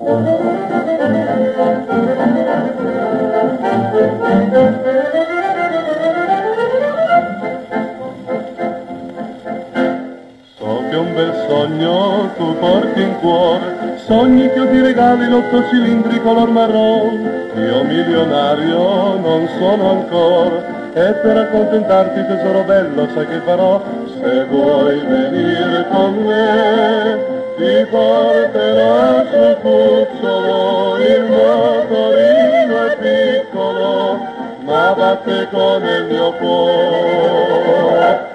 Un bel sogno tu porti in cuore, sogni che io ti regali l'8 cilindri color marron. Io milionario non sono ancora, e per accontentarti tesoro bello sai che farò. Se vuoi venire con me ti porterò sul cucciolo, il motorino è piccolo ma batte come il mio cuore.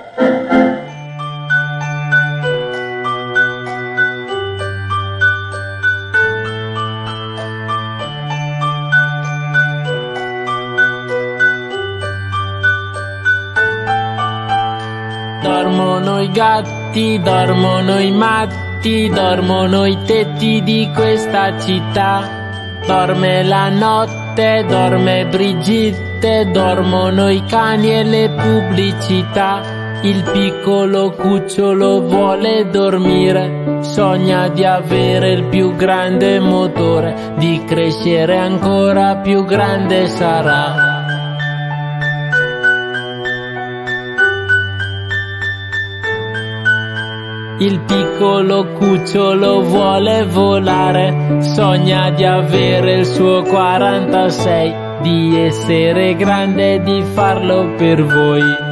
Dormono i gatti, dormono i matti, dormono i tetti di questa città. Dorme la notte, dorme Brigitte, dormono i cani e le pubblicità. Il piccolo cucciolo vuole dormire, sogna di avere il più grande motore, di crescere ancora più grande sarà. Il piccolo cucciolo vuole volare, sogna di avere il suo 46, di essere grande e di farlo per voi.